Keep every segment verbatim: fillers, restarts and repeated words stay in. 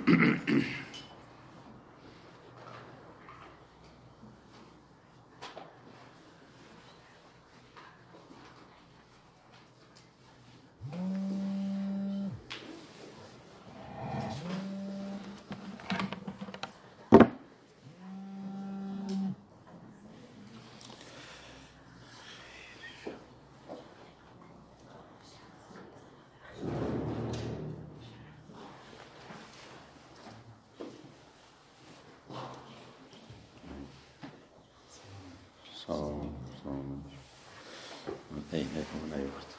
سلام سلام این همون نیورد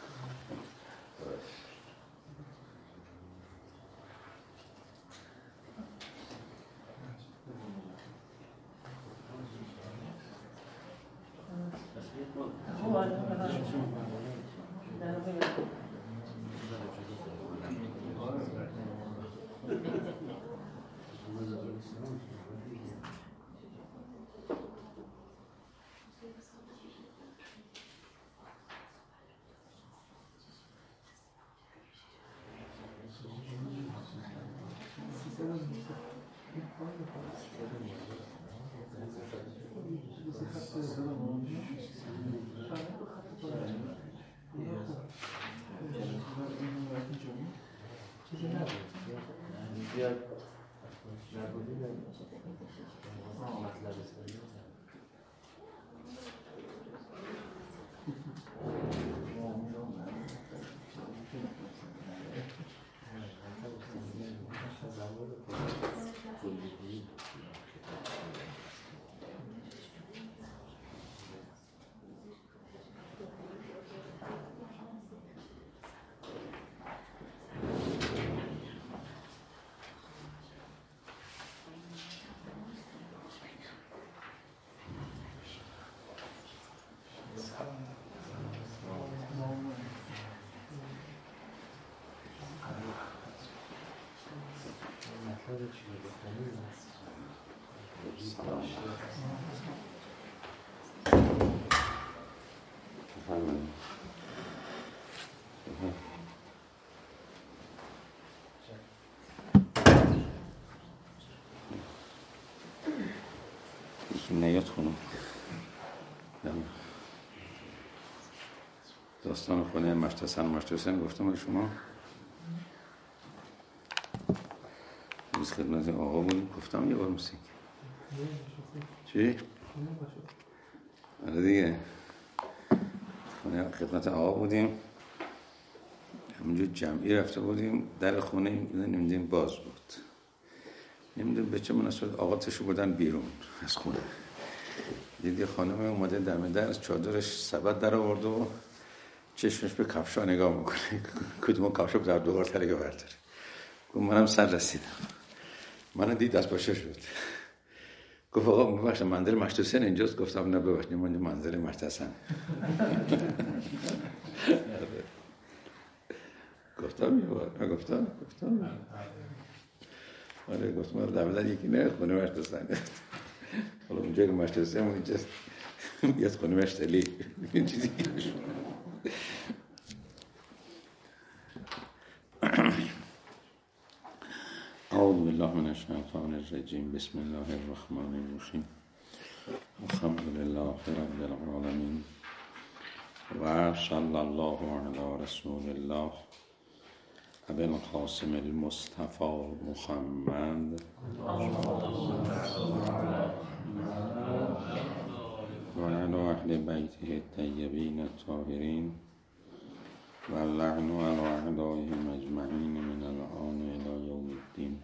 نیاد خونم داستان خونه مشت حسن مشت حسین گفتم به شما روز خدمت آقا بودیم گفتم یه بار موسیقی چی؟ آره دیگه خونه خدمت آقا بودیم همونجور جمعی رفته بودیم در خونه نمیدیم باز بود نمیدونم به چه مناسبت آقا تشو بردن بیرون از خونه دیدی خانم اومده دم در از چادرش سبد در آورد و چشمش به کفشا نگاه میکنه کدوم کفشا در دوبار تلگه برداره گفت منم سر رسیدم منو دید از باشه شد گفت آقا ببخشید منزل مشت حسین اینجاست گفتم نه ببخشید من منزل مشت حسن گفتم یه بار گفتم گفتم آره گفتم دم در یکی نه خونه مشت حسین حالا اونجا که مشت حسین اونجاست بیاد خونه مشتلی این چیزی اعوذ بالله من الشیطان الرجیم بسم الله الرحمن الرحیم الحمد لله رب العالمین و صلی الله علی رسول الله ابی القاسم المصطفى محمد و علی اهل بیته الطیبین الطاهرین و اللعن علی اعدائهم اجمعین من الآن الی یوم الدین.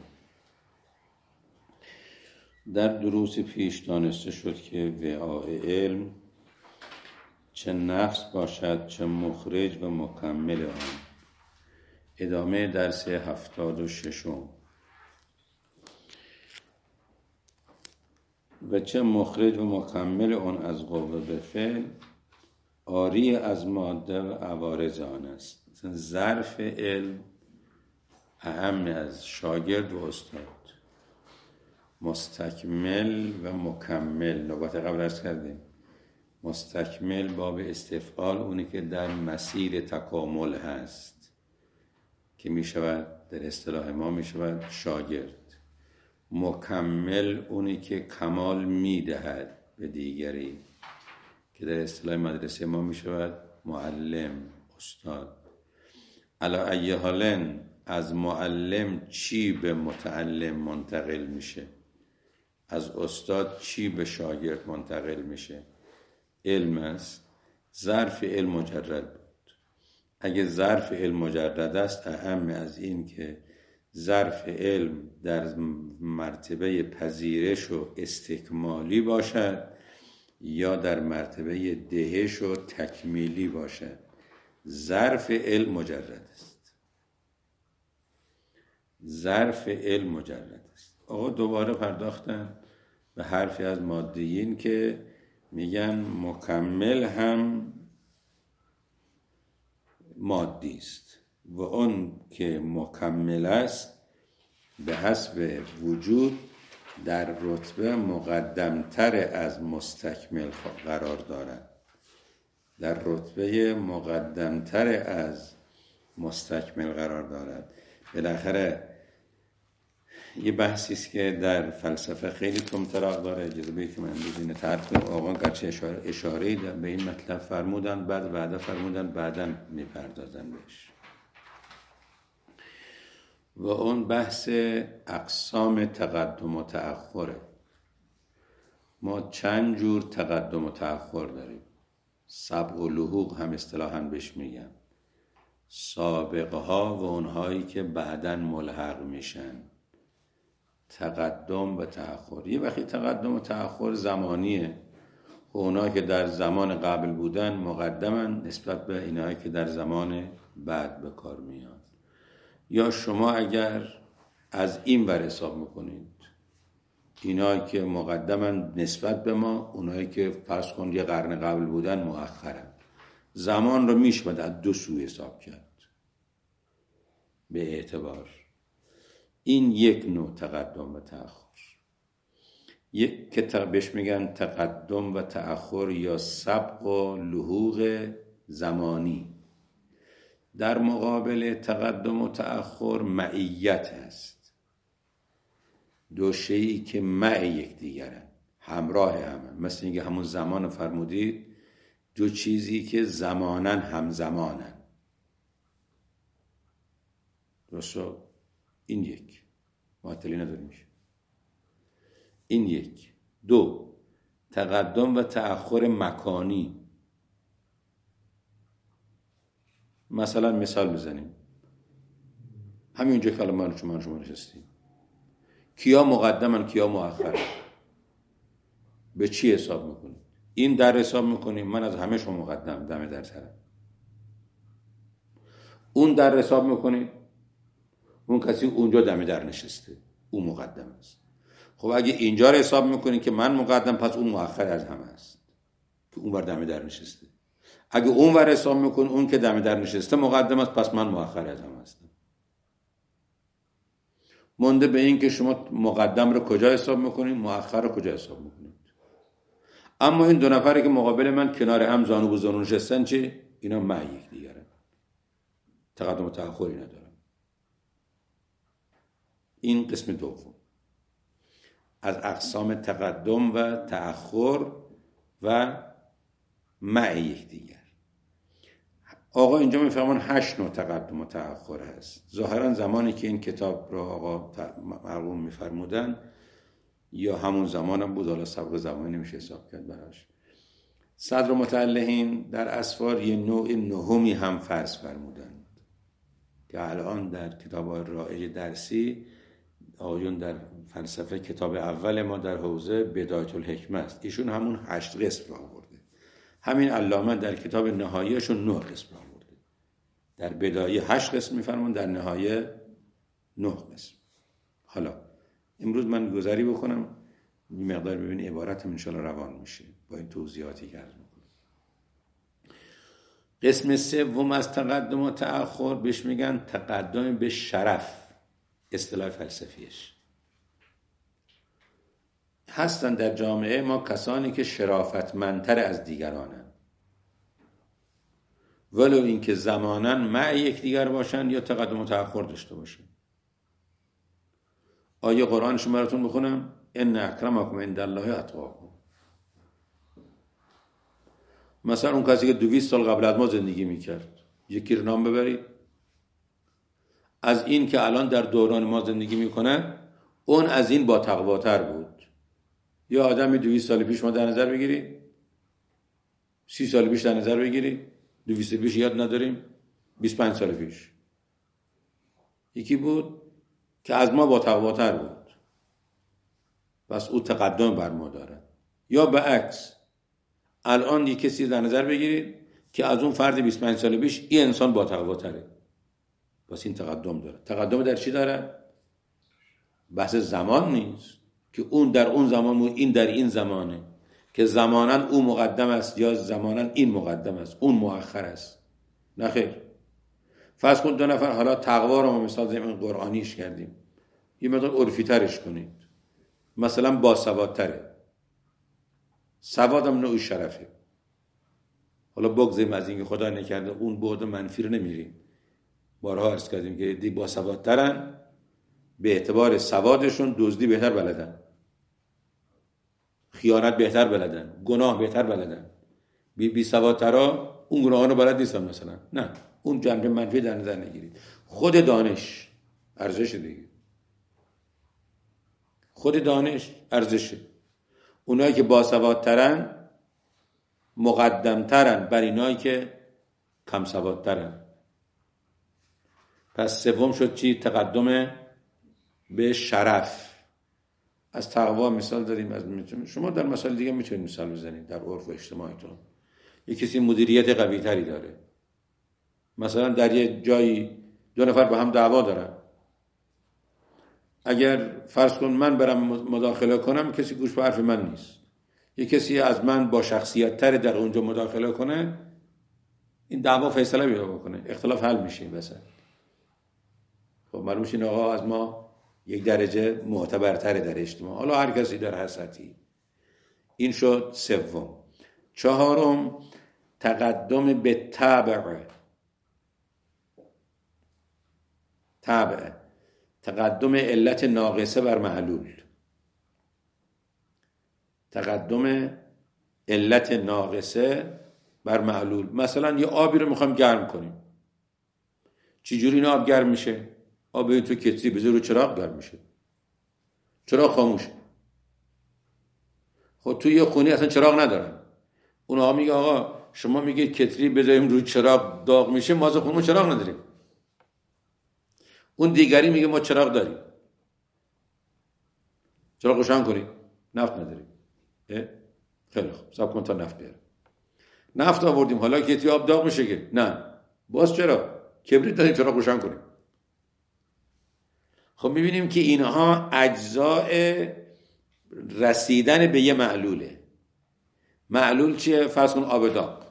در دروس پیش دانسته شد که وعاء علم چه نفس باشد چه مخرج و مکمل آن. ادامه درس هفتاد و ششم. و چه مخرج و مکمل آن از قوه به فعل عاری از ماده و عوارض آن است. ظرف علم اهم از شاگرد و استاد. مستکمل و مکمل نوبت قبل عرض کردیم مستکمل باب استفعال اونی که در مسیر تکامل هست که می شود در اصطلاح ما می شود شاگرد. مکمل اونی که کمال می دهد به دیگری که در اصطلاح مدرسه ما می شود معلم، استاد. علی ای حالن از معلم چی به متعلم منتقل میشه؟ از استاد چی به شاگرد منتقل میشه؟ علم است. ظرف علم مجرد بود. اگه ظرف علم مجرد است، اهم از این که ظرف علم در مرتبه پذیرش و استکمالی باشد یا در مرتبه دهش و تکمیلی باشد. ظرف علم مجرد است. ظرف علم مجرد است. آقا دوباره پرداختن به حرفی از مادیین که میگن مکمل هم مادی است و اون که مکمل است به حسب وجود در رتبه مقدمتر از مستکمل قرار دارد. در رتبه مقدمتر از مستکمل قرار دارد. بالاخره یه بحثی است که در فلسفه خیلی طمطراق داره. اجازه بدید که من امروز اینو طرح کنم. آقا گرچه اشاره اشاره‌ای به این مطلب فرمودن، بعد بعدا فرمودن بعداً میپردازن بهش. و اون بحث اقسام تقدم و تأخره. ما چند جور تقدم و تأخر داریم. سبق و لحوق هم اصطلاحاً بهش میگن. سابقه ها و اونهایی که بعداً ملحق میشن. تقدم و تأخر. یه وقتی تقدم و تأخر زمانیه. و اونهایی که در زمان قبل بودن مقدمن نسبت به اینهایی که در زمان بعد به کار میان. یا شما اگر از این ور حساب میکنید، اینایی که مقدمن نسبت به ما، اونایی که فرض کن یه قرن قبل بودن مؤخرن. زمان رو میشه از دو سو حساب کرد به اعتبار. این یک نوع تقدم و تأخر. یک که بهش میگن تقدم و تأخر یا سبق و لحوق زمانی. در مقابل تقدم و تأخر معیت هست. دو شیئی که مع یکدیگرن، همراه همن. مثل اینکه همون زمان فرمودید، دو چیزی که زمانن همزمانن. درسته؟ این یک معطلی نداریم. این یک. دو، تقدم و تأخر مکانی. مثلا مثال بزنیم. همینجا که الان من شما شما نشستیم، کیا مقدمن کیا مؤخرن؟ به چی حساب میکنید؟ این در حساب میکنیم من از همه شما مقدم دم در سرم. اون در حساب میکنید اون کسی اونجا دم در نشسته، اون مقدم است. خب اگه اینجا رو حساب میکنید که من مقدم، پس اون مؤخر از همه است که اون بر دم در نشسته. اگه اون ور حساب میکنید اون که دم در نشسته مقدم است، پس من مؤخر از همه هستم. مونده به این که شما مقدم رو کجا حساب میکنید، مؤخر رو کجا حساب میکنید. اما این دو نفری که مقابل من کنار هم زانو به زانو نشستن چه؟ اینا مع یک دیگرن. تقدم و تأخری ندارن. این قسم دوم از اقسام تقدم و تأخر و مع یک دیگر. آقا اینجا میفهمن هشت نوع تقدم و تأخر هست. ظاهرا زمانی که این کتاب رو آقا مرحوم میفرمودن یا همون زمانم بود، حالا سبق زمانی نمیشه حساب کرد براش. صدر متعلقین در اسفار یه نوع نهمی هم فرض فرمودند که الان در کتاب رائج درسی آقایون در فلسفه کتاب اول ما در حوزه بدایت الحکمه است. ایشون همون هشت قسم رو آورده. همین علامه در کتاب نهاییشون نه قسم رو آورده. در بدایه هشت قسم میفرمون، در نهایه نه قسم. حالا امروز من گذری بکنم این مقدار ببینید عبارتم انشاءالله روان میشه با این توضیحاتی که عرض میکنم. قسم سوم از تقدم و تأخر بهش میگن تقدم به شرف. اصطلاح فلسفیش هستن در جامعه ما کسانی که شرافتمندتر از دیگرانن، ولو اینکه زمانن مع یکدیگر باشن یا تقدم و تأخر داشته باشن. آیه قرآنشو براتون بخونم. ان اکرمکم عند الله اتقاکم. مثلا اون کسی که دویست سال قبل از ما زندگی میکرد، یکی رو نام ببرید از این که الان در دوران ما زندگی میکنه، اون از این با تقواتر بود. یا آدمی دویست سال پیش ما در نظر بگیرید، سی سال پیش در نظر بگیرید، دویست پیش یاد نداریم، بیست و پنج سال پیش یکی بود که از ما با تقواتر بود، پس او تقدم بر ما داره. یا به عکس الان یک کسی در نظر بگیرید که از اون فرد بیست و پنج سال پیش این انسان با تقواتره، پس این تقدم داره. تقدم در چی داره؟ بحث زمان نیست که اون در اون زمان و این در این زمانه، که زمانا او مقدم است یا زمانا این مقدم است، اون مؤخر است. نه خیر. فرض کن دو نفر، حالا تقوا رو ما مثال زمین قرآنیش کردیم، یه مقدار عرفی ترش کنید، مثلا باسوادتره، سواد هم نوع شرفه. حالا بگذاریم از اینکه خدا نکرده اون بعد منفی رو نمیریم. بارها عرض کردیم که دی باسوادترن، به اعتبار سوادشون دزدی بهتر بلدن، خیانت بهتر بلدن، گناه بهتر بلدن. بی بی سوادترا اون گناهان رو بلد نیستن مثلا. نه، اون جنبه منفی در نظر نگیرید. خود دانش ارزش دیگه، خود دانش ارزشه. اونایی که باسوادترن مقدمترن بر اینایی که کم سوادترن. پس سوم شد چی؟ تقدم به شرف. از تقوا مثال داریم، از میتونیم شما در مسائل دیگه میتونید مثال بزنید در عرف و اجتماعتون. یک کسی مدیریت قوی تری داره، مثلا در یه جایی دو نفر با هم دعوا دارن، اگر فرض کن من برم مداخله کنم کسی گوش به حرف من نیست، یک کسی از من با شخصیت تر در اونجا مداخله کنه، این دعوا فیصله پیدا بکنه، اختلاف حل میشه مثلا. خب معلوم میشه این آقا از ما یک درجه معتبرتره در اجتماع، حالا هر کسی در هر سطحی. این شد سوم. چهارم تقدم به تبع. تبع تقدم علت ناقصه بر معلول. تقدم علت ناقصه بر معلول. مثلا یه آبی رو میخوایم گرم کنیم، چی جوری این آب گرم میشه؟ آب تو کتری بذار رو چراغ گرم میشه، چراغ خاموشه. خب تو یه خونه اصلا چراغ ندارن، اونها میگه آقا شما میگید کتری بذاریم رو چراغ داغ میشه، ما از خونه چراغ نداریم. اون دیگری میگه ما چراغ داریم، چراغ روشن کنید، نفت نداریم. خیلی خوب، صبر کن تا نفت بیارم. نفت آوردیم، حالا کتری آب داغ میشه که نه، باز چرا کبریت داریم چراغ روشن کنیم. خب میبینیم که اینها اجزاء رسیدن به یه معلوله. معلول چیه؟ فرض کن آب داغ،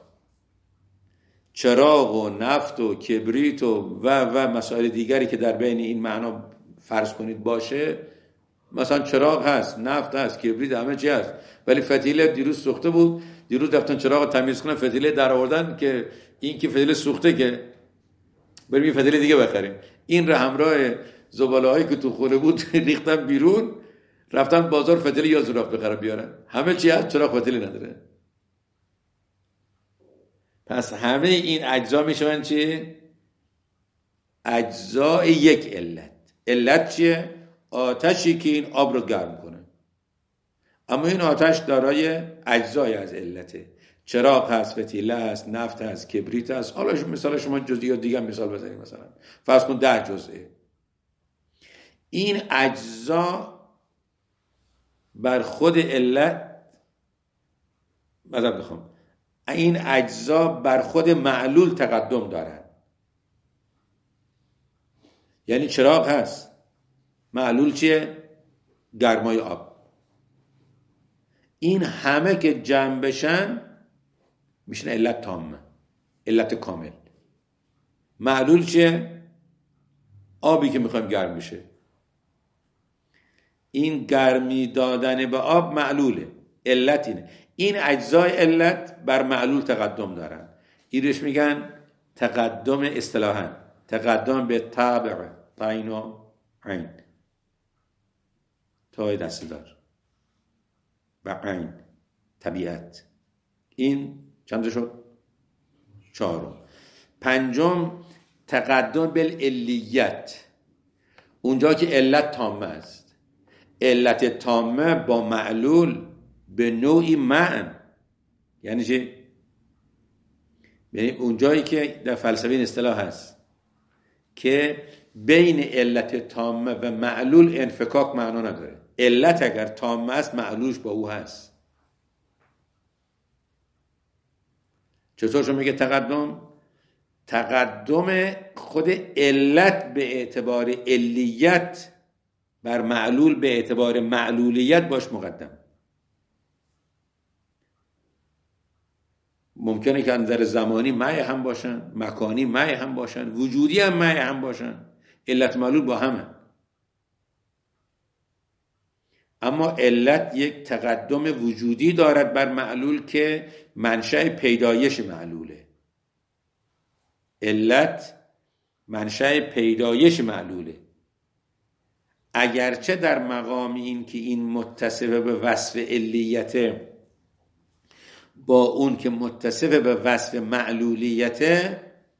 چراغ و نفت و کبریت و و و مسائل دیگری که در بین این معنا فرض کنید باشه. مثلا چراغ هست، نفت هست، کبریت، همه چی هست، ولی فتیله دیروز سوخته بود، دیروز رفتن چراغ تمیز کنن، فتیله در آوردن که این که فتیله سوخته که بریم یه فتیله دیگه بخریم. این رو همراه زباله‌هایی که تو خونه بود ریختن بیرون، رفتن بازار فتیله یا زراف بخرن بیارن. همه چی هست، چراغ فتیله نداره. پس همه این اجزا میشون چی؟ اجزای یک علت. علت چیه؟ آتشی که این آب رو گرم کنه. اما این آتش دارای اجزای از علته. چراغ هست، فتیله هست، نفت هست، کبریت هست. حالا مثلا شما جزئیات دیگه مثال بزنید، مثلا فرض کن ده جزئه. این اجزا بر خود علت مثلا بخوام این اجزا بر خود معلول تقدم دارن. یعنی چراغ هست، معلول چیه؟ گرمای آب. این همه که جمع بشن میشن علت تامه، علت کامل. معلول چیه؟ آبی که میخوایم گرم بشه. این گرمی دادن به آب معلوله، علت اینه. این اجزای علت بر معلول تقدم دارن. اینش میگن تقدم اصطلاحاً، تقدم به تابع، تعین و عین. تای دسته‌دار و عین طبیعت. این چند شد؟ چهارم. پنجم تقدم بالعلیت، اونجا که علت تامه است. علت تامه با معلول به نوعی معن، یعنی چی؟ یعنی اونجایی که در فلسفه این اصطلاح هست که بین علت تامه و معلول انفکاک معنا نداره. علت اگر تامه است معلولش با او هست. چطور شما میگه تقدم؟ تقدم خود علت به اعتبار علیت بر معلول به اعتبار معلولیت باش مقدم. ممکنه که نظر زمانی معی هم باشن، مکانی معی هم باشن، وجودی هم معی هم باشن، علت معلول با همه. اما علت یک تقدم وجودی دارد بر معلول که منشأ پیدایش معلوله. علت منشأ پیدایش معلوله، اگرچه در مقام این که این متصف به وصف علیته با اون که متصف به وصف معلولیته،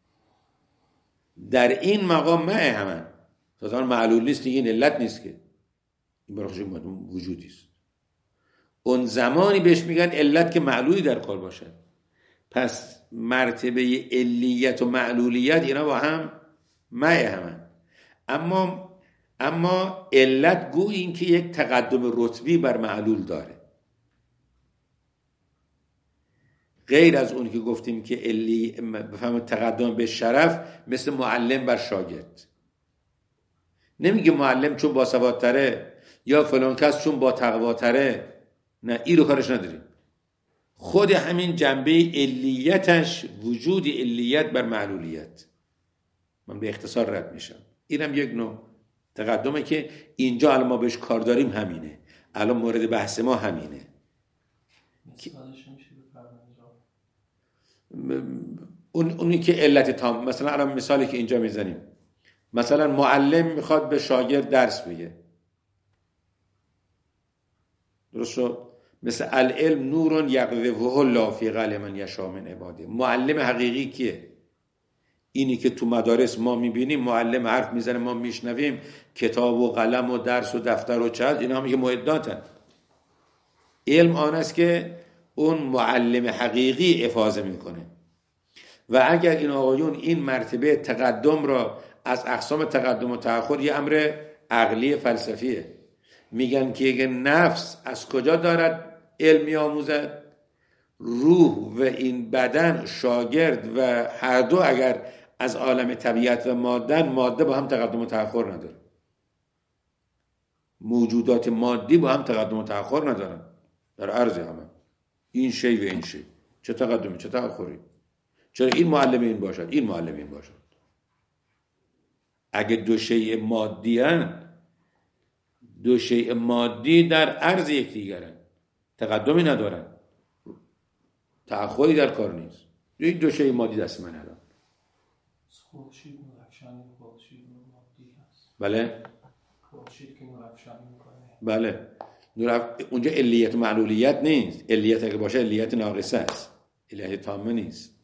در این مقام معه همن. تا معلول نیست دیگه این علت نیست که، این برای خودش وجودی است. اون زمانی بهش میگن علت که معلولی در کار باشد. پس مرتبه علیت و معلولیت اینا با هم معه همن. اما اما علت گویی این که یک تقدم رتبی بر معلول داره، غیر از اون که گفتیم که علی بفهم تقدم به شرف مثل معلم بر شاگرد. نمیگه معلم چون با سوادتره یا فلان کس چون با تقواتره، نه، این رو کارش نداریم. خود همین جنبه علیتش وجود علیت بر معلولیت. من به اختصار رد میشم. اینم یک نوع تقدمه که اینجا الان ما بهش کار داریم، همینه. الان مورد بحث ما همینه. اون اونی که علت تام، مثلا الان مثالی که اینجا میزنیم، مثلا معلم میخواد به شاگرد درس بگه، درست شد؟ مثل العلم نور یقذفه الله فی قلب من یشاء من عباده. معلم حقیقی کیه؟ اینی که تو مدارس ما میبینیم معلم حرف میزنه ما میشنویم، کتاب و قلم و درس و دفتر و چه، اینا هم که معداتن. علم آن است که اون معلم حقیقی افاضه میکنه. و اگر این آقایون این مرتبه تقدم را از اقسام تقدم و تأخر، یه امر عقلی فلسفیه، میگن که اگه نفس از کجا دارد علم میآموزد؟ روح و این بدن شاگرد و هر دو اگر از عالم طبیعت و ماده، ماده با هم تقدم و تأخر نداره. موجودات مادی با هم تقدم و تأخر ندارن در عرض همه. این شی و این شی چه تقدمی چه تأخری؟ چرا این معلم این باشد این معلم این باشد؟ اگه دو شیء مادی هن، دو شیء مادی در عرض یکدیگرن، تقدمی ندارن، تأخری در کار نیست. این دو شیء مادی دست من الان خورشید نورافشانی خورشید مادی هست. بله خورشید که نورافشانی میکنه. بله نور اونجا علیت و معلولیت نیست. علیت اگه باشه علیت ناقصه است، علیت تامه نیست.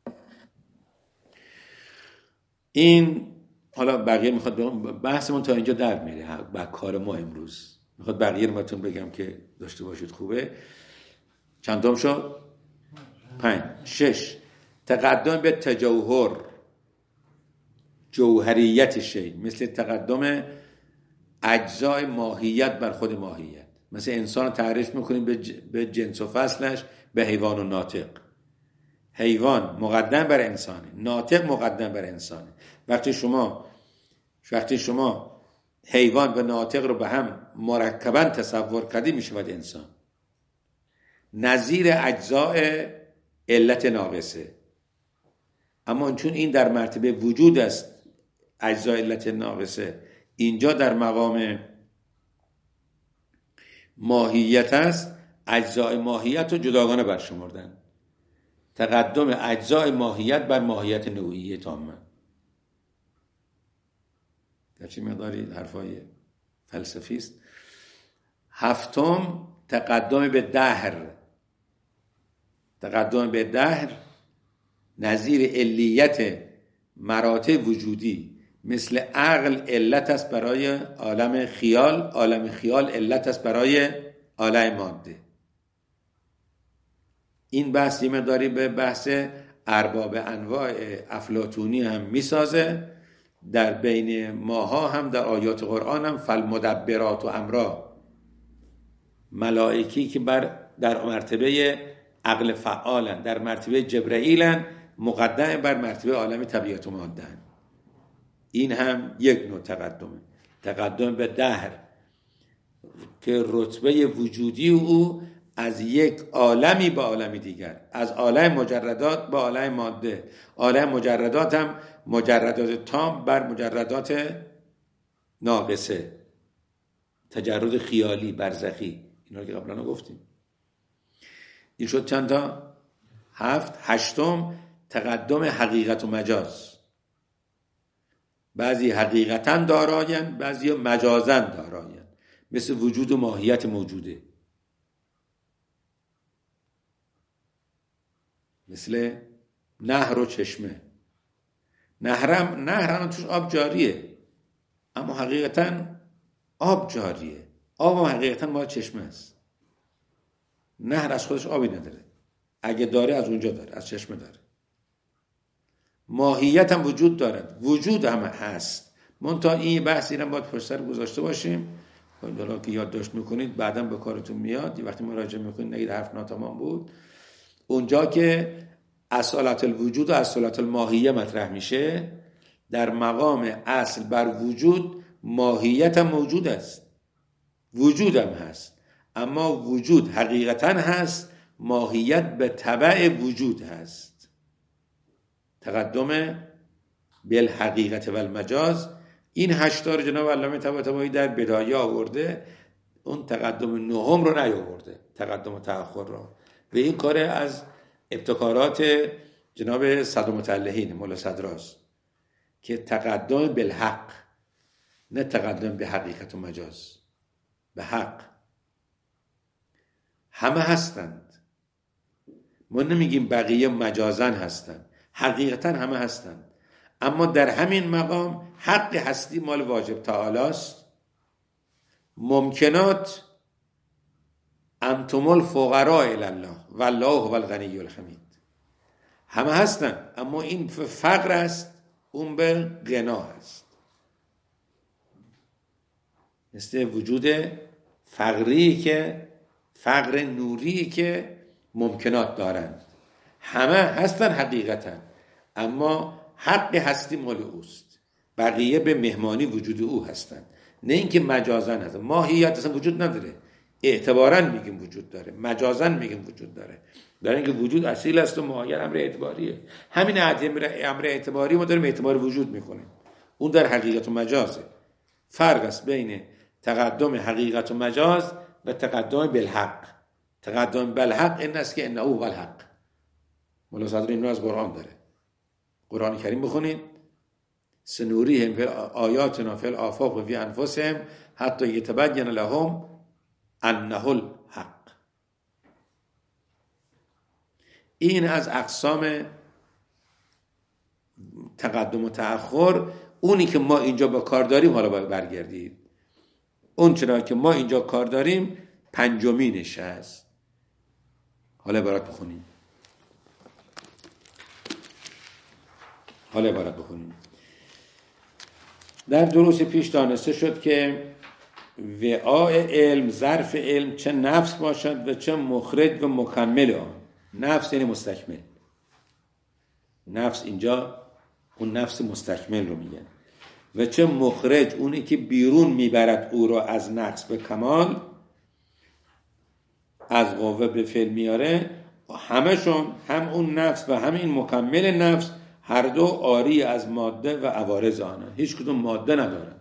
این حالا بقیه میخواد بحثمون تا اینجا در میره با کار ما امروز. میخواد بقیه رو بهتون بگم که داشته باشید. خوبه؟ چندم شد؟ پنج. شش تقدم به تجوهر، جوهریت شی، مثل تقدم اجزای ماهیت بر خود ماهیت. مثل انسان تعریف میکنیم به جنس و فصلش، به حیوان و ناطق. حیوان مقدم بر انسانه، ناطق مقدم بر انسانه. وقتی شما وقتی شما حیوان و ناطق رو به هم مرکباً تصور کردی میشود انسان. نظیر اجزای علت ناقصه. اما چون این در مرتبه وجود است، اجزای علت ناقصه، اینجا در مقام ماهیت است، اجزای ماهیت رو جداگانه برشمردن. تقدم اجزای ماهیت بر ماهیت نوعی تامه. گرچه مقداری حرفای فلسفی است، هفتم تقدم به دهر. تقدم به دهر نظیر علیت مراتب وجودی، مثل عقل علت است برای عالم خیال، عالم خیال علت است برای عالم ماده. این بحث یه مقداری به بحث ارباب انواع افلاطونی هم میسازه. در بین ماها هم در آیات قرآن هم فالمدبرات و امرا، ملائکی که بر در مرتبه عقل فعالن، در مرتبه جبرئیلن، مقدم بر مرتبه عالم طبیعت و مادهن. این هم یک نوع تقدمه، تقدم به دهر که رتبه وجودی او از یک عالمی به عالمی دیگر، از عالم مجردات به عالم ماده. عالم مجردات هم مجردات تام بر مجردات ناقصه، تجرد خیالی برزخی. اینا رو که قبلا گفتیم. این شد چند تا؟ هفت. هشتم تقدم حقیقت و مجاز. بعضی حقیقتاً دارایند، بعضی مجازاً دارایند، مثل وجود و ماهیت موجوده، مثل نهر و چشمه. نهرم نهرم توش آب جاریه، اما حقیقتاً آب جاریه. آب هم حقیقتاً مال چشمه است. نهر از خودش آبی نداره، اگه داره از اونجا داره، از چشمه داره. ماهیت هم وجود دارد، وجود هم هست. منتها این بحثی رو باید پشت سر گذاشته باشیم. حالا که یادداشت میکنید بعداً به کارتون میاد، وقتی مراجعه میکنید نگید حرف ناتمام بود. اونجا که اصالت الوجود و اصالت الماهیه مطرح میشه، در مقام اصل بر وجود ماهیت هم موجود است، وجود هم هست، اما وجود حقیقتاً هست، ماهیت به تبع وجود هست. تقدم بالحقیقت و المجاز. این هشتار جناب علامه طباطبایی در بدایه آورده، اون تقدم نهم رو نیاورده، تقدم و تأخر رو. و این کار از ابتکارات جناب صدرمتعلهین مولا صدراست که تقدم بالحق، نه تقدم به حقیقت و مجاز، به حق. همه هستند، ما نمیگیم بقیه مجازن هستند، حقیقتا همه هستند، اما در همین مقام حق هستی مال واجب تعالی است. ممکنات انتم الفقراء الی الله والله هو الغنی الحمید. همه هستند، اما این فقر است، اون به غنا است. مثل وجود فقری که فقر نوری که ممکنات دارند. همه هستن حقیقتا، اما حق هستی مال اوست، بقیه به مهمانی وجود او هستند، نه اینکه مجازن هستن. ماهیت اصلا وجود نداره، اعتباراً میگیم وجود داره، مجازاً میگیم وجود داره. در اینکه وجود اصیل است و ماهیت امر اعتباریه. همین امر اعتباری ما داریم اعتبار وجود میکنیم، اون در حقیقت و مجازه. فرق است بین تقدم حقیقت و مجاز و تقدم بالحق. تقدم بالحق این است که انه هو الحق. مولا صدر این رو از قرآن داره. قرآن کریم بخونید، سنوریهم فی آیاتنا فی الآفاق و فی انفسهم حتی یتبین لهم انه الحق. این از اقسام تقدم و تأخر. اونی که ما اینجا با کار داریم، حالا باید برگردید، اون چرا که ما اینجا کار داریم پنجمینش هست. حالا عبارت بخونیم، حالا عبارت بخونیم. در دروس پیش دانسته شد که وعاء علم، ظرف علم، چه نفس باشد و چه مخرج و مکمل آن. نفس یعنی مستکمل. نفس اینجا اون نفس مستکمل رو میگن. و چه مخرج، اونی که بیرون میبرد او را از نقص به کمال، از قوه به فعل میاره. همشون، هم اون نفس و هم این مکمل نفس، هر دو عاری از ماده و عوارض آنها، هیچ کدوم ماده ندارن.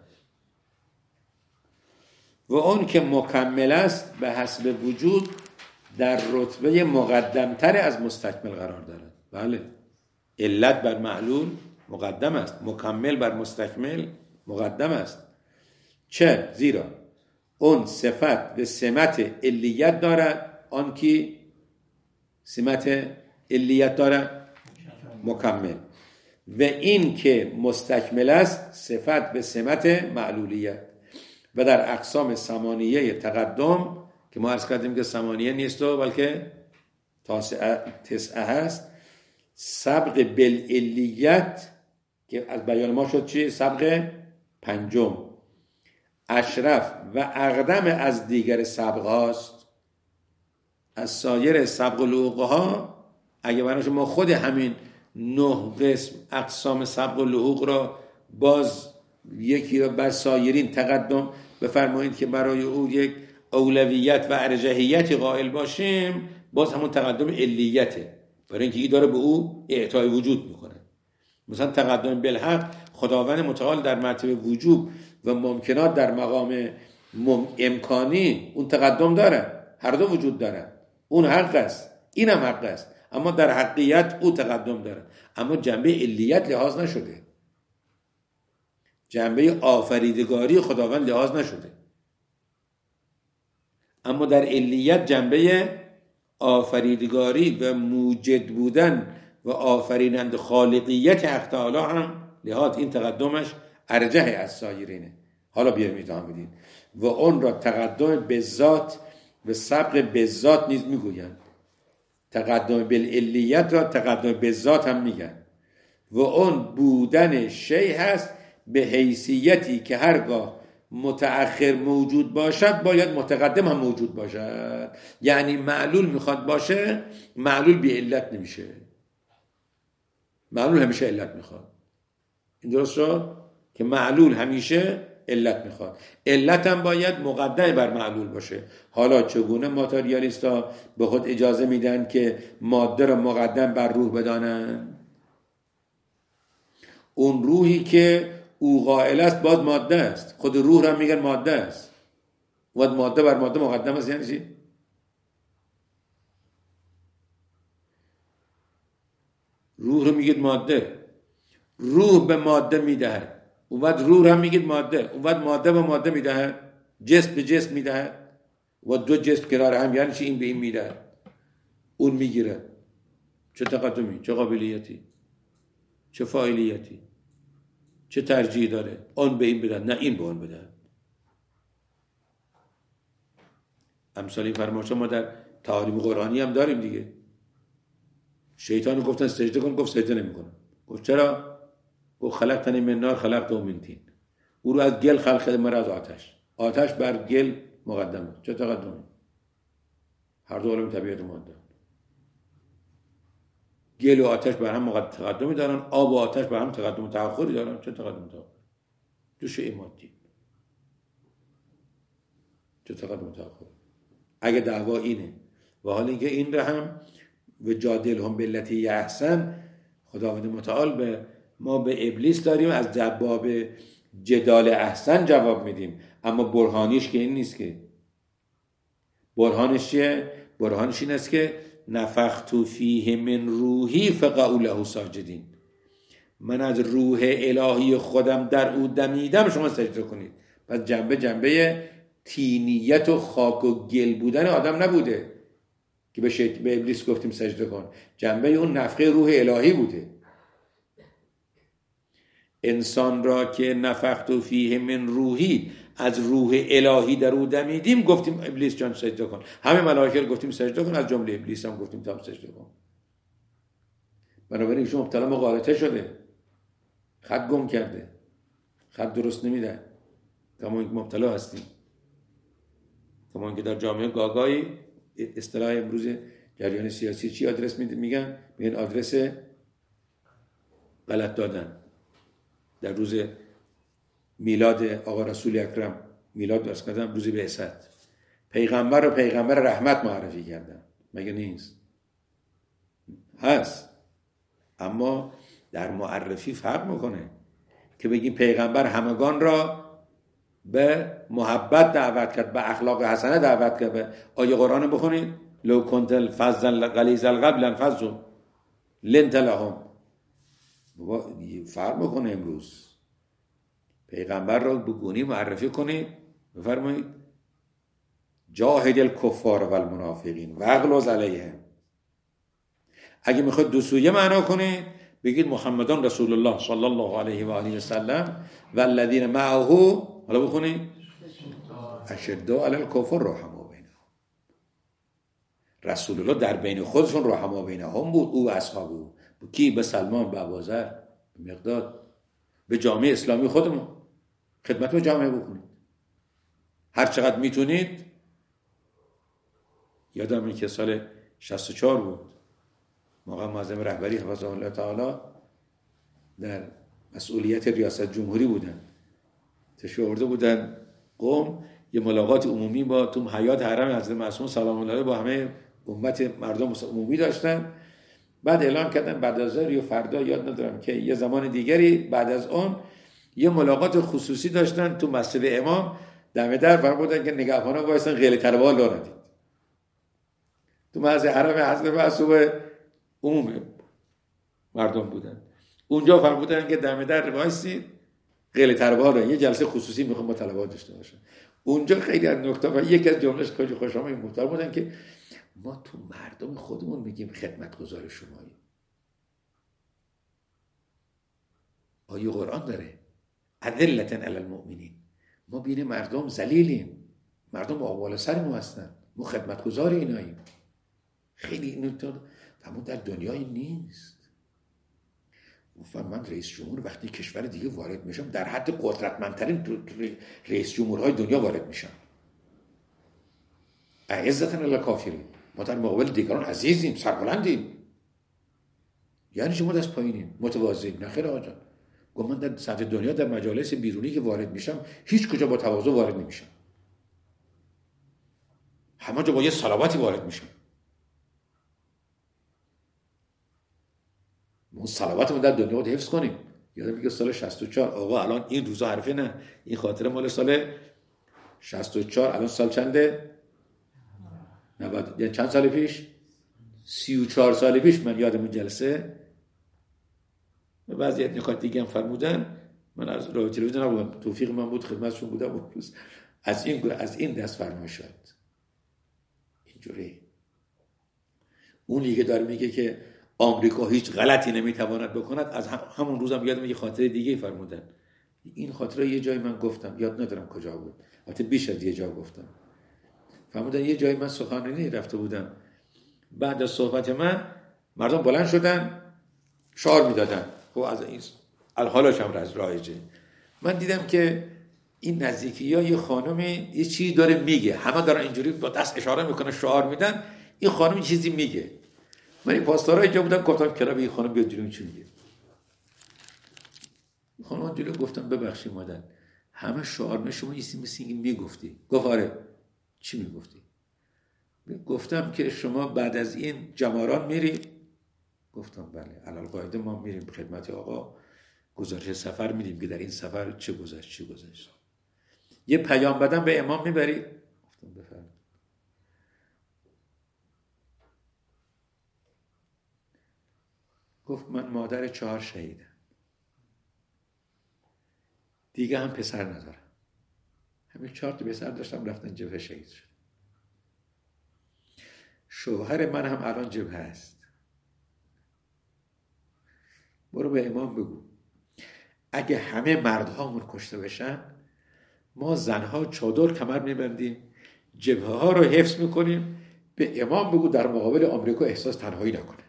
و اون که مکمل است به حسب وجود در رتبه مقدمتر از مستکمل قرار دارد. بله، علت بر معلول مقدم است، مکمل بر مستکمل مقدم است. چه؟ زیرا اون صفت و سمت علیت دارد. آن کی سمت علیت دارد؟ مکمل. و این که مستکمل است صفت و سمت معلولیت. و در اقسام ثمانیه تقدم که ما عرض کردیم که ثمانیه نیست و بلکه تسعه هست، سبق بالعلیت که از بیان ما شد چی؟ سبق پنجم اشرف و اقدم از دیگر سبق هاست. از سایر سبق لحوق ها اگه برای ما خود همین نه قسم اقسام سبق لحوق را باز یکی را بر سایرین تقدم بفرمایید که برای او یک اولویت و ارجحیتی قائل باشیم، باز همون تقدم علیته، برای اینکه این داره به او اعطای وجود میکنه. مثلا تقدم بالحق، خداوند متعال در مرتبه وجوب و ممکنات در مقام مم... امکانی اون تقدم داره، هر دو وجود داره، اون حق است اینم حق است، اما در حقیقت او تقدم داره، اما جنبه علیت لحاظ نشده، جنبه آفریدگاری خداوند لحاظ نشده، اما در علیت جنبه آفریدگاری و موجد بودن و آفرینند خالقیت حق تعالی هم لحاظ این تقدمش ارجح از سایرینه. حالا بیایم ایتام بدین و اون را تقدم به ذات و سبق به ذات نیز میگویند. تقدم بالعلیت را تقدم به ذات هم میگن و اون بودن شی هست به حیثیتی که هرگاه متأخر موجود باشد باید متقدم هم موجود باشد. یعنی معلول میخواد باشه، معلول بی علت نمیشه، معلول همیشه علت میخواد. این درست شد که معلول همیشه علت میخواد، علت هم باید مقدم بر معلول باشه. حالا چگونه ماتریالیستا به خود اجازه میدن که ماده را مقدم بر روح بدانن؟ اون روحی که او قائل است باز ماده است، خود روح را میگن ماده است، و ماده بر ماده مقدم است. یعنی چی؟ روح رو میگید ماده، روح به ماده میدهد، اون وقت روح هم میگید ماده، اون وقت ماده به ماده میدهد، جسم به جسم میدهد و دو جسم کنار هم، یعنی چی؟ این به این میدهد، اون میگیره. چه تقدمی، چه قابلیتی، چه فاعلیتی، چه ترجیح داره؟ اون به این بدهد، نه این به اون بدهد. امثال این فرمایشات ما در تعالیم قرآنی هم داریم دیگه. شیطان گفتن سجده کن، گفت سجده نمیکنم. گفت چرا؟ گفت خلقتنی من نار خلقته من طین. او رو از گل خلق کرده، مرا از آتش. آتش بر گل مقدمه. چه تقدمی؟ هر دو عالم طبیعت ماده. گل و آتش بر هم تقدمی دارن، آب و آتش بر هم تقدم و تأخری دارن. چه تقدم و تأخر؟ دو شیء مادی. چه تقدم و تأخر؟ اگه دعوا اینه و حالا اینکه این را هم و جادلهم بالتی احسن، خداوند متعال به ما به ابلیس داریم از باب جدال احسن جواب میدیم، اما برهانیش که این نیست. که برهانش چیه؟ برهانش این است که نفخت فیه من روحی فقعوا له ساجدین، من از روح الهی خودم در او دمیدم، شما سجده کنید. پس جنبه جنبه تینیت و خاک و گل بودن آدم نبوده که به, شیط... به ابلیس گفتیم سجده کن، جنبه اون نفخه روح الهی بوده. انسان را که نفخت فیه من روحی، از روح الهی در او دمیدیم، گفتیم ابلیس جان سجده کن. همه ملائکه رو گفتیم سجده کن، از جمله ابلیس هم گفتیم تا سجده کن. بنابراین ایشون مبتلا مغالطه شده، خط گم کرده، خط درست نمیده. کما اینکه مبتلا هستیم، کما اینکه در جامعه گاگایی اصطلاح امروز جریان سیاسی چی آدرس میگن؟ میگن آدرس غلط دادن. در روز میلاد آقا رسول اکرم، میلاد درست کردن روز بعثت، پیغمبر رو پیغمبر رحمت معرفی کردن. مگه نیست؟ هست، اما در معرفی فرق میکنه که بگیم پیغمبر همگان را به محبت دعوت کرد، به اخلاق حسنه دعوت کرد. به آیه قرآن بخونید، لو کنت فظا غلیظ القلب لانفضوا لنت لهم. فرق میکنه. امروز پیغمبر را به گونی معرفی کنید، بفرمایید جاهد الکفار و المنافقین واغلظ علیهم. اگه میخواد دو سویه معنا کنید بگید محمدان رسول الله صلی الله علیه و آله و سلم و الذین معه، حالا بخونید اشداء علی الکفار رحماء بینهم. رسول الله در بین خودشون رحماء بینهم بود، او و اصحابه. کی؟ به سلمان، به ابوذر، به مقداد، به جامعه اسلامی خودمون خدمت به جامعه بکنید هر چقدر میتونید. یادم که سال شصت و چهار بود، موقع معظم رهبری حفظه الله تعالی در مسئولیت ریاست جمهوری بودن، تشریف آورده بودن قم، یه ملاقات عمومی با تو حیات حرم حضرت معصوم سلام الله علیه با همه امت مردم عمومی داشتن. بعد اعلان کردن بعد از ظهر یا فردا یاد ندارم که یه زمان دیگری بعد از اون یه ملاقات خصوصی داشتن تو مسجد امام، دم در فرمودن که نگهبانا وایسن غیله طلبا لا ندید. تو مسجد حرم حضرت معصوم عموم مردم بودن، اونجا فرمودن که دم در وایسید غیله طلبا لا، یه جلسه خصوصی میخوام با طلبا داشته باشن. اونجا خیلی از نکته و یکی از جمله‌اش خیلی خوشامد محترم بودن که ما تو مردم خودمون میگیم خدمتگزار شماییم. آیه قرآن داره اذلة علی المؤمنین، ما بین مردم ذلیلیم، مردم آقوال سر ما هستن، ما خدمتگزار ایناییم. خیلی اینو تو تمام در دنیای نیست. گفتم من رئیس جمهور وقتی کشور دیگه وارد میشم در حد قدرتمندترین رئیس جمهورهای دنیا وارد میشم. اعزة علی الکافرین، ما در مقابل دیگران عزیزیم، سربلندیم. یعنی شما دست پایینیم، متواضعیم؟ نه خیر آقا جان. گفت من در سطح دنیا در مجالس بیرونی که وارد میشم هیچ کجا با تواضع وارد نمیشم، همه جا با یه صلواتی وارد میشم. ما صلواتمون در دنیا باید حفظ کنیم. یادم میگه سال شصت و چهار، آقا الان این روزا حرفه نه، این خاطره مال سال شصت و چهار، الان سال چنده؟ نود، یعنی چند سال پیش؟ سی و چهار سال پیش من یادم جلسه بعضی نکات دیگه هم فرمودن، من از راه تلویزیون نبودم، توفیق من بود خدمتشون بودم اون روز، از این از این دست فرمایش شد. اینجوری اون دیگه داره میگه که آمریکا هیچ غلطی نمیتواند بکند، از همون روزم هم یادم یه خاطره دیگه فرمودن. این خاطره یه جای من گفتم، یاد ندارم کجا بود، البته بیش از یه جا گفتم. فرمودن یه جای من سخنرانی رفته بودم، بعد از صحبت من مردم بلند شدن شعار میدادن، خب از این الحالاش هم از رایجه. من دیدم که این نزدیکی ها یه خانمی یه چیزی داره میگه، همه دارن اینجوری با دست اشاره میکنه شعار میدن، این خانم یه چیزی میگه. من این پاسدارا اینجا بودم، گفتم کنار این خانم بیاد جلو، چی میگه؟ خانم جلو گفتم ببخشید مادر، همه شعار می شما یه مثل این میگفتی. گفت آره. چی میگفتی؟ گفتم که شما بعد از این جماران میری؟ گفتم بله، علل قاعده ما میریم خدمت آقا، گزارش سفر میدیم که در این سفر چه گذشت چه گذشت. یه پیام بدم به امام میبری؟ گفتم بفرمایید. گفت من مادر چهار شهیدم، دیگه هم پسر ندارم، همین چهار تا پسر داشتم رفتن جبهه شهید شد. شوهر من هم الان جبهه است. برو به امام بگو اگه همه مردهامون کشته بشن، ما زنها چادر کمر میبندیم، جبهه ها رو حفظ میکنیم. به امام بگو در مقابل آمریکا احساس تنهایی نکنه.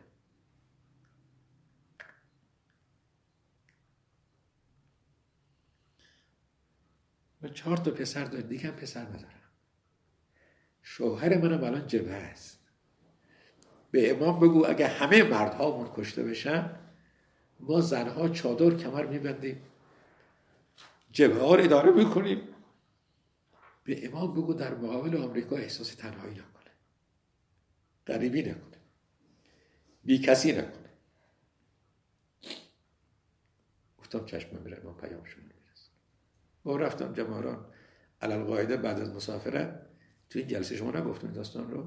من چهار تا پسر دارم، دیگه هم پسر ندارم. شوهر منم الان جبهه است. به امام بگو اگه همه مردهامون کشته بشن، ما زنها چادر کمر میبندیم، جبهه ها رو اداره میکنیم. به امام بگو در مقابل آمریکا احساس تنهایی نکنه، غریبی نکنه، بی کسی نکنه. گفتم چشم میره، من پیام شما میرسم. با رفتم جماران علل قاعده بعد از مسافرت. تو این جلسه شما نگفتم داستان رو؟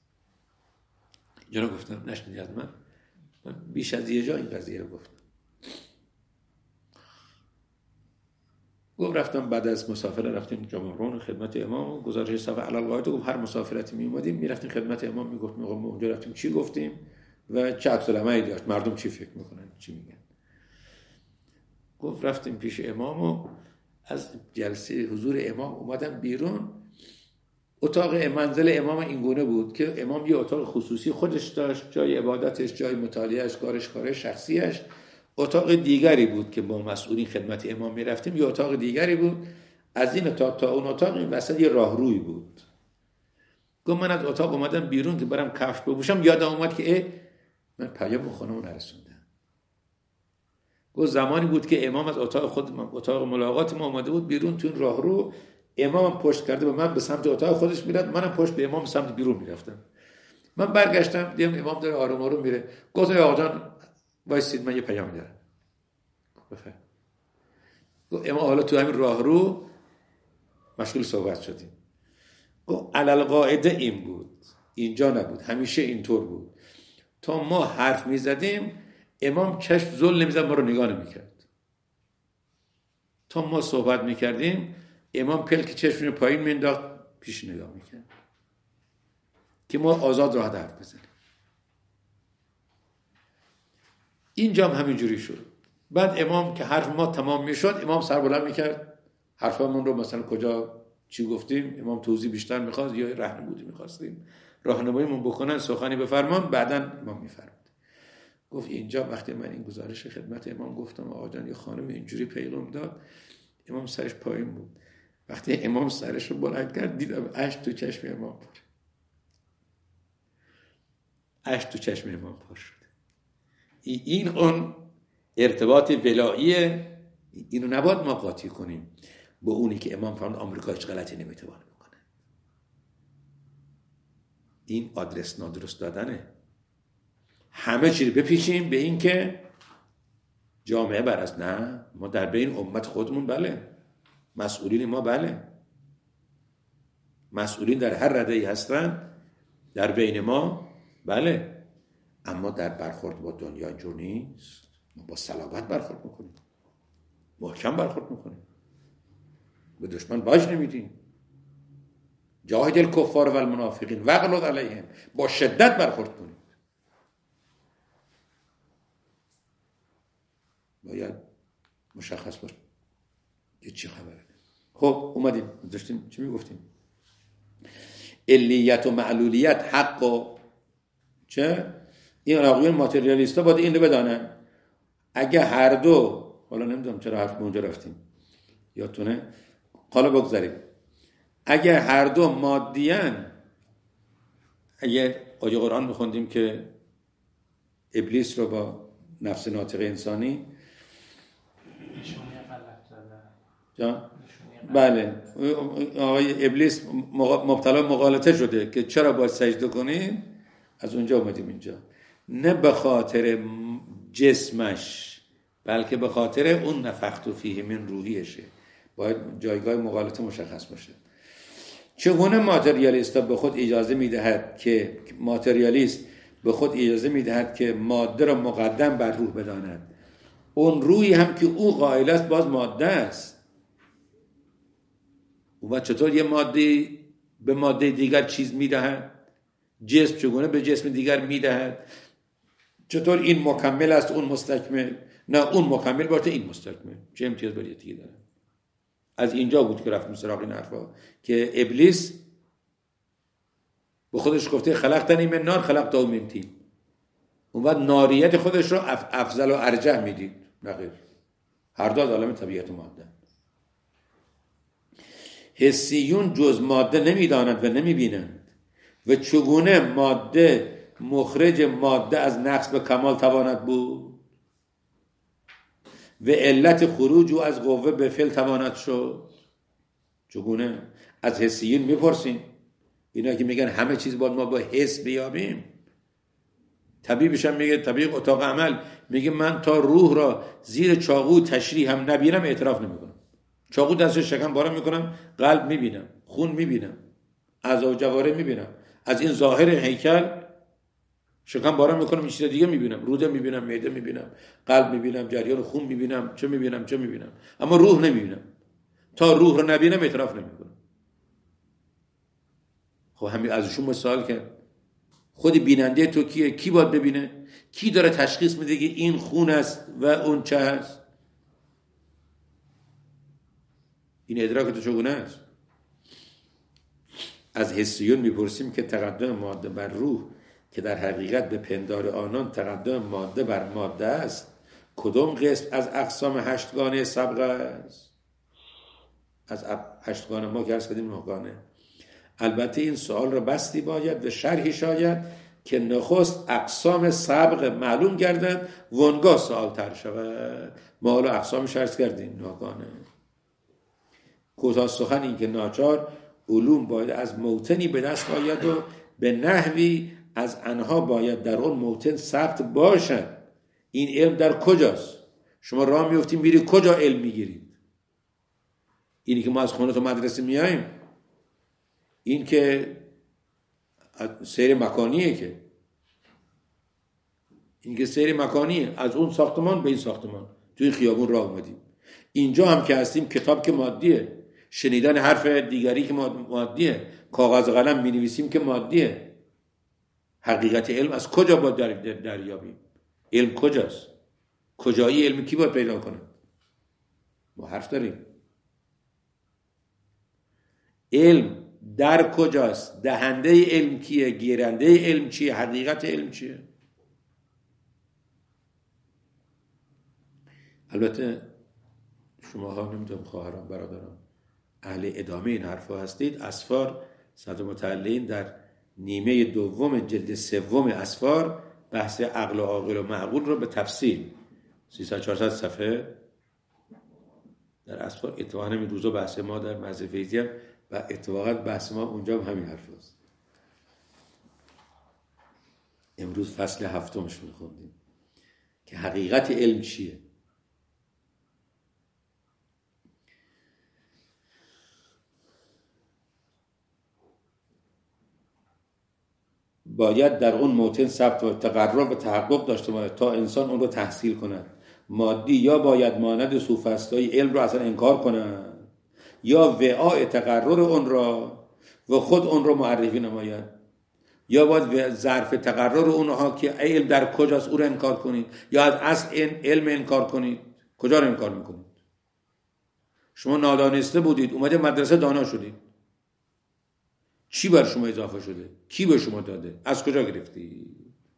یا نگفتم؟ نشنیدی از من؟ من بیش از یه جا این قضیه رو گفتم. گفت رفتم بعد از مسافره رفتیم جامعرون خدمت امام، گزارش صفحه علی القاعده گفت هر مسافرتی می اومدیم میرفتیم خدمت امام، میگفت میگم ما اونجا رفتیم چی گفتیم و چه عکس العملی داشت، مردم چی فکر میکنن چی میگن. گفت رفتیم پیش امام و از جلسه حضور امام اومدم بیرون. اتاق منزل امام اینگونه بود که امام یه اتاق خصوصی خودش داشت، جای عبادتش، جای مطالعهش، کارش کار شخصیش. اتاق دیگری بود که با مسئولین خدمت امام می رفتیم، یه اتاق دیگری بود. از این اتاق تا اون اتاق این وسط یه راهروی بود. گفت من از اتاق اومدم بیرون که برم کفش بپوشم، یادم اومد که ای من پیام خودمو نرسوندم. گفت زمانی بود که امام از اتاق خود اتاق ملاقات ما اومده بود بیرون تو این راهرو، امام پشت کرده به من به سمت اتاق خودش میرفت، منم پشت به امام سمت بیرون میرفتم. من برگشتم دیدم امام داره آروم آروم میره. گفت آقا جان وایسید من یه پیام دارم. بفرم. گفت امام حالا تو همین راهرو مشغول صحبت شدیم. گفت علل قاعده این بود، اینجا نبود، همیشه اینطور بود. تا ما حرف میزدیم امام چشم زل نمیزد، ما رو نگاه نمیکرد. تا ما صحبت میکردیم امام پلک چشم رو پایین مینداخت، پیش نگاه میکرد که ما آزاد راحت حرف بزنیم. اینجا هم همینجوری شد. بعد امام که حرف ما تمام میشد امام سر بلند میکرد، حرفمون رو مثلا کجا چی گفتیم امام توضیح بیشتر میخواست یا راهنمایی میخواستیم راهنماییمون بکنن، سخنی بفرمان، بعداً امام میفرماد. گفت اینجا وقتی من این گزارش خدمت امام گفتم آقا جان یه خانم اینجوری پیغام داد، امام سرش پایین بود. وقتی امام سرش رو بلند کرد دیدم اشک تو چشم امام پر اشک تو چشم امام پر شد. این اون ارتباط ولاییه، اینو نباید ما قاطی کنیم با اونی که امام فرمود آمریکا هیچ غلطی نمیتونه بکنه. این آدرس نادرست دادنه. همه چی رو بپیچیم به این که جامعه بر از نه، ما در بین امت خودمون بله، مسئولین ما بله، مسئولین در هر رده‌ای هستن در بین ما بله، اما در برخورد با دنیا اینجور نیست. ما با صلابت برخورد میکنیم، محکم برخورد میکنیم، به دشمن باج نمیدیم. جاهد الکفار و المنافقین واغلظ علیهم، با شدت برخورد کنیم. باید مشخص باشه یه چی خبره. خب اومدیم داشتیم چی میگفتیم؟ علیت و معلولیت، حق و چه؟ این آقایون ماتریالیستا باید این رو بدانن اگه هر دو، حالا نمیدونم چرا حرف اونجا رفتیم یادتونه، حالا بگذاریم، اگه هر دو مادیان، اگه آیه قرآن میخوندیم که ابلیس رو با نفس ناطق انسانی جان بله آقای ابلیس مبتلا مغالطه شده که چرا باید سجده کنیم، از اونجا اومدیم اینجا، نه به خاطر جسمش بلکه به خاطر اون نفخت فیه من روحیشه. باید جایگاه مغالطه مشخص باشه. چگونه ماتریالیست به خود اجازه میدهد که ماتریالیست به خود اجازه میدهد که ماده را مقدم بر روح بداند، اون روحی هم که او قائل است باز ماده است. و چطور یه ماده به ماده دیگر چیز میدهد؟ جسم چگونه به جسم دیگر میدهد؟ چطور این مکمل است اون مستکمل؟ نه اون مکمل باشه این مستکمل، چه امتیاز برای دیگه داره؟ از اینجا بود که رفتیم سراغ این حرفا که ابلیس به خودش گفته خلقتنی من نار خلقته من طین، اون وقت ناریت خودش رو افضل و ارجح میدید. نه غیر، هر دو از عالم طبیعت ماده. حسیون جز ماده نمیدانند و نمیبینند و چگونه ماده مخرج ماده از نقص به کمال تواند بود و علت خروج او از قوه به فعل تواند شد. چگونه؟ از حسیون میپرسیم، اینا که میگن همه چیز باید ما با حس بیابیم. طبیبش هم میگه، طبیب اتاق عمل میگه من تا روح را زیر چاقو تشریح هم نبینم اعتراف نمیکنم. چاقو دست شکم بارم میکنم، قلب میبینم، خون میبینم، اعضا و جواره میبینم، از این ظاهر هیکل شکم بارم میکنم، این چیز دیگه میبینم، روده میبینم، معده میبینم، قلب میبینم، جریان خون میبینم، چه میبینم چه میبینم، اما روح نمیبینم. تا روح رو نبینم اعتراف نمیکنم. خب همین ازشون ما سوال کرد خود بیننده تو کیه؟ کی باید ببینه؟ کی داره تشخیص میده که این خون است و اون چه هست؟ این ادراک تو چگونه است؟ از حسیون میپرسیم که تقدم ماده بر روح که در حقیقت به پندار آنان تقدم ماده بر ماده است کدام قسم از اقسام هشتگانه سبق است؟ از هشتگانه ما که ارز کردیم نهگانه. البته این سوال را بستی باید و شرحی شاید که نخست اقسام سبق معلوم گردد وانگاه سوال تر شود. ما حالا اقسامش عرض کردیم نهگانه. کوتاه سخن این که ناچار علوم باید از موطنی به دست آید و به نحوی از آنها باید در اون موطن ثبت باشد. این علم در کجاست؟ شما راه میفتیم میری کجا علم میگیرید؟ اینی که ما از خونه تا مدرسه میاییم این که سیر مکانیه، که این که سیر مکانیه، از اون ساختمان به این ساختمان توی خیابون راه اومدیم. اینجا هم که هستیم کتاب که مادیه، شنیدن حرف دیگری که مادیه، کاغذ قلم می‌نویسیم که مادیه. حقیقت علم از کجا باید در دریابیم؟ علم کجاست؟ کجایی علم کی باید پیدا کنه؟ ما حرف داریم. علم در کجاست؟ دهنده علم کیه؟ گیرنده علم چیه؟ حقیقت علم چیه؟ البته شماها نمیدونم خواهران برادران اهل ادامه این حرفا هستید. اسفار صدر متعلین در نیمه دوم جلد سوم اسفار بحث عقل و عاقل و معقول رو به تفصیل سیصد چهارصد صفحه در اسفار، اتفاقا همین روزا بحث ما در مزه فیضی هم و اتفاقا بحث ما اونجا هم همین حرف هست. امروز فصل هفتمش میخوندیم که حقیقت علم چیه. باید در اون موطن ثبت و تقرر و تحقق داشته باید تا انسان اون رو تحصیل کند. مادی یا باید مانند سوفسطایی علم رو اصلا انکار کند یا وعاء تقرر اون را و خود اون رو معرفی نماید، یا باید ظرف تقرر اونها که علم در کجاست او رو انکار کنید یا از اصل علم انکار کنید. کجا رو انکار میکنید؟ شما نادانسته بودید اومده مدرسه دانا شدید. چی بر شما اضافه شده؟ کی به شما داده؟ از کجا گرفتی؟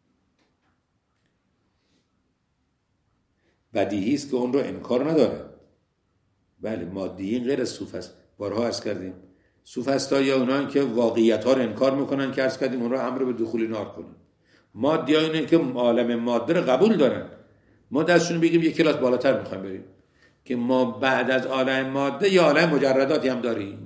بدیهی است که اون رو انکار نداره. بله مادیین غیر از سوفست، بارها عرض کردیم سوفستا یا اونایی که واقعیت ها رو انکار میکنن که عرض کردیم اون رو امر به دخول نار کنن. مادی ها اینه که عالم ماده رو قبول دارن. ما دستشون بگیم یک کلاس بالاتر میخوایم بریم که ما بعد از عالم ماده یا عالم مجرداتی هم داریم.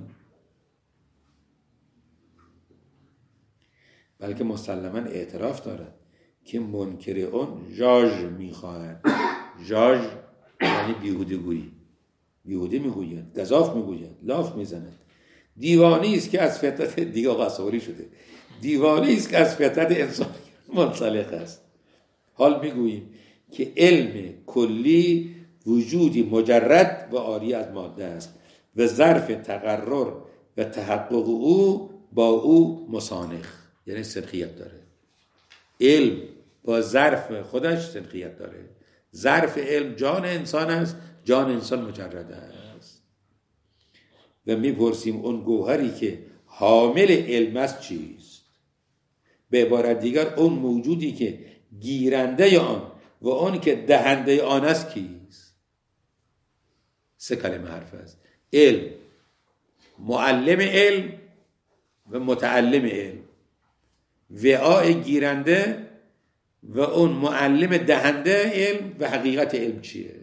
بلکه مسلماً اعتراف دارد که منکر اون ژاژ میخواهد. ژاژ یعنی بیهوده گویی، بیهوده میگوید، گزاف میگوید، لاف میزند. دیوانی است که از فطرت دیگه قصوری شده، دیوانی است که از فطرت انسان منسلخ است. حال میگوییم که علم کلی وجودی مجرد و عاری از ماده است و ظرف تقرر و تحقق او با او مسانخ، یعنی سنخیت داره. علم با ظرف خودش سنخیت داره. ظرف علم جان انسان است، جان انسان مجرد است. و میپرسیم اون گوهری که حامل علم است چیست؟ به عبارت دیگر اون موجودی که گیرنده آن و اون که دهنده آن است کیست؟ سه کلمه حرف است: علم، معلم علم و متعلم علم. وعاء گیرنده و اون معلم دهنده علم و حقیقت علم چیه؟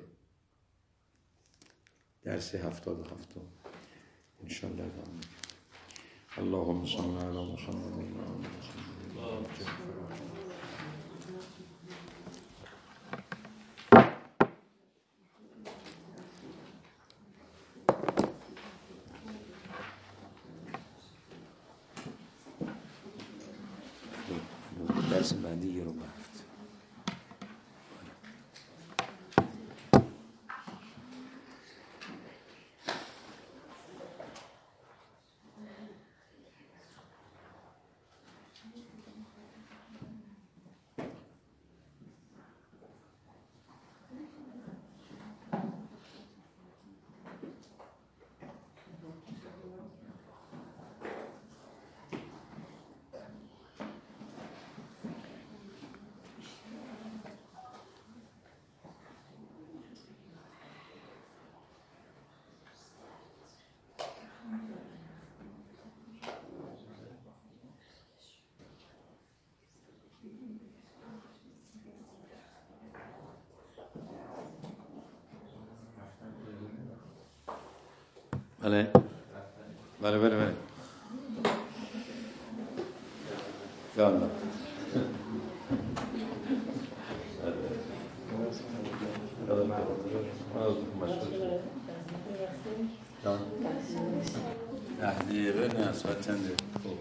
درس هفتاد و هفتم انشاءالله. اللهم صل علی محمد. درس بعدی یه رو برفت. بله بله بله بله یا الله ده دقیقه نه ساعت چنده؟